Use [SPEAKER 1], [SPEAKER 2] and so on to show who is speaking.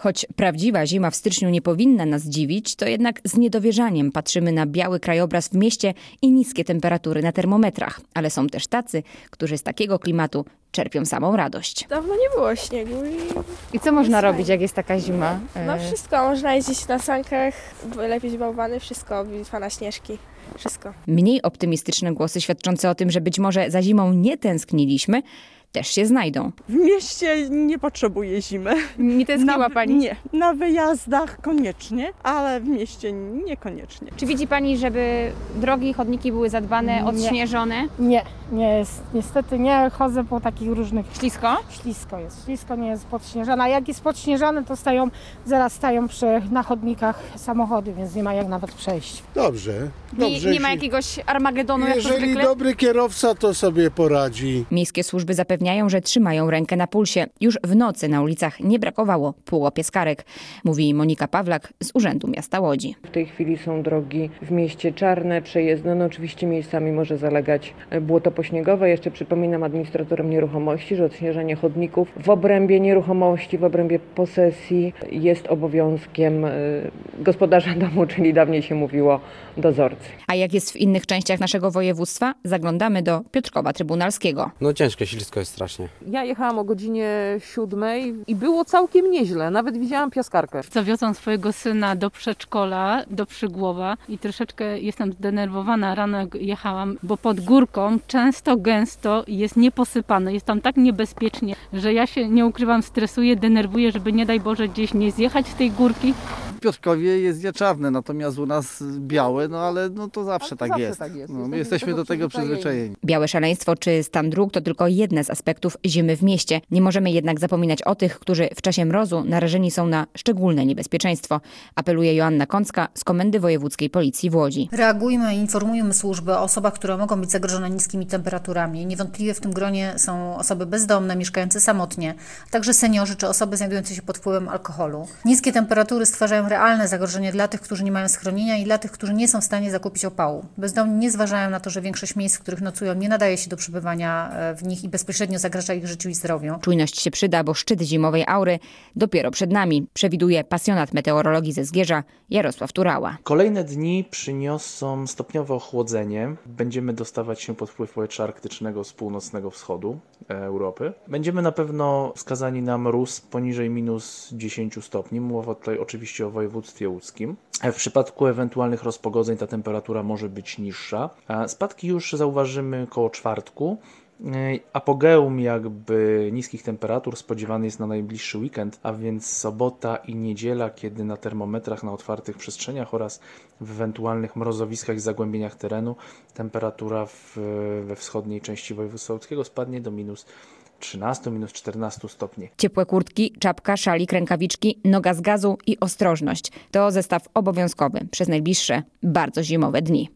[SPEAKER 1] Choć prawdziwa zima w styczniu nie powinna nas dziwić, to jednak z niedowierzaniem patrzymy na biały krajobraz w mieście i niskie temperatury na termometrach. Ale są też tacy, którzy z takiego klimatu czerpią samą radość.
[SPEAKER 2] Dawno nie było śniegu
[SPEAKER 1] I co można robić, jak jest taka zima?
[SPEAKER 2] no wszystko. Można jeździć na sankach, lepić bałwany, wszystko, bitwa na śnieżki, wszystko.
[SPEAKER 1] Mniej optymistyczne głosy świadczące o tym, że być może za zimą nie tęskniliśmy, też się znajdą.
[SPEAKER 3] W mieście nie potrzebuję zimy.
[SPEAKER 1] Nie tęskniła pani?
[SPEAKER 3] Nie, na wyjazdach koniecznie, ale w mieście niekoniecznie.
[SPEAKER 1] Czy widzi pani, żeby drogi i chodniki były zadbane, odśnieżone?
[SPEAKER 4] Nie jest. Niestety nie chodzę po takich różnych...
[SPEAKER 1] Ślisko?
[SPEAKER 4] Ślisko jest. Ślisko nie jest podśnieżane. A jak jest podśnieżane, to zaraz stają na chodnikach samochody, więc nie ma jak nawet przejść.
[SPEAKER 5] Dobrze.
[SPEAKER 1] Nie ma jakiegoś Armagedonu, jak to
[SPEAKER 5] Jeżeli
[SPEAKER 1] zwykle?
[SPEAKER 5] dobry kierowca, to sobie poradzi.
[SPEAKER 1] Miejskie służby zapewniają, że trzymają rękę na pulsie. Już w nocy na ulicach nie brakowało półopieskarek, mówi Monika Pawlak z Urzędu Miasta Łodzi.
[SPEAKER 6] W tej chwili są drogi w mieście czarne, przejezdne. No oczywiście miejscami może zalegać błoto pośniegowe. Jeszcze przypominam administratorom nieruchomości, że odśnieżanie chodników w obrębie nieruchomości, w obrębie posesji jest obowiązkiem gospodarza domu, czyli dawniej się mówiło dozorcy.
[SPEAKER 1] A jak jest w innych częściach naszego województwa? Zaglądamy do Piotrkowa Trybunalskiego.
[SPEAKER 7] No ciężko, ślisko jest strasznie.
[SPEAKER 8] Ja jechałam o godzinie 7 i było całkiem nieźle, nawet widziałam piaskarkę.
[SPEAKER 9] Zawiozłam swojego syna do przedszkola, do Przygłowa i troszeczkę jestem zdenerwowana rano jak jechałam, bo pod górką często, gęsto jest nieposypane, jest tam tak niebezpiecznie, że ja się, nie ukrywam, stresuję, denerwuję, żeby nie daj Boże gdzieś nie zjechać z tej górki.
[SPEAKER 10] W Piotrkowie jest czarne, natomiast u nas białe, no ale no to zawsze tak jest. No, my jesteśmy do tego przyzwyczajeni.
[SPEAKER 1] Białe szaleństwo czy stan dróg to tylko jedne z aspektów zimy w mieście. Nie możemy jednak zapominać o tych, którzy w czasie mrozu narażeni są na szczególne niebezpieczeństwo. Apeluje Joanna Kącka z Komendy Wojewódzkiej Policji w Łodzi.
[SPEAKER 11] Reagujmy i informujmy służby o osobach, które mogą być zagrożone niskimi temperaturami. Niewątpliwie w tym gronie są osoby bezdomne, mieszkające samotnie, a także seniorzy czy osoby znajdujące się pod wpływem alkoholu. Niskie temperatury stwarzają realne zagrożenie dla tych, którzy nie mają schronienia i dla tych, którzy nie są w stanie zakupić opału. Bezdomni nie zważają na to, że większość miejsc, w których nocują, nie nadaje się do przebywania w nich i bezpośrednio zagraża ich życiu i zdrowiu.
[SPEAKER 1] Czujność się przyda, bo szczyt zimowej aury dopiero przed nami, przewiduje pasjonat meteorologii ze Zgierza Jarosław Turała.
[SPEAKER 12] Kolejne dni przyniosą stopniowe ochłodzenie. Będziemy dostawać się pod wpływ powietrza arktycznego z północnego wschodu Europy. Będziemy na pewno skazani na mróz poniżej minus 10 stopni. Mowa tutaj oczywiście o województwie łódzkim. W przypadku ewentualnych rozpogodzeń ta temperatura może być niższa. Spadki już zauważymy koło czwartku. Apogeum jakby niskich temperatur spodziewany jest na najbliższy weekend, a więc sobota i niedziela, kiedy na termometrach na otwartych przestrzeniach oraz w ewentualnych mrozowiskach i zagłębieniach terenu temperatura we wschodniej części województwa łódzkiego spadnie do minus 13, minus 14 stopni.
[SPEAKER 1] Ciepłe kurtki, czapka, szalik, rękawiczki, noga z gazu i ostrożność. To zestaw obowiązkowy przez najbliższe, bardzo zimowe dni.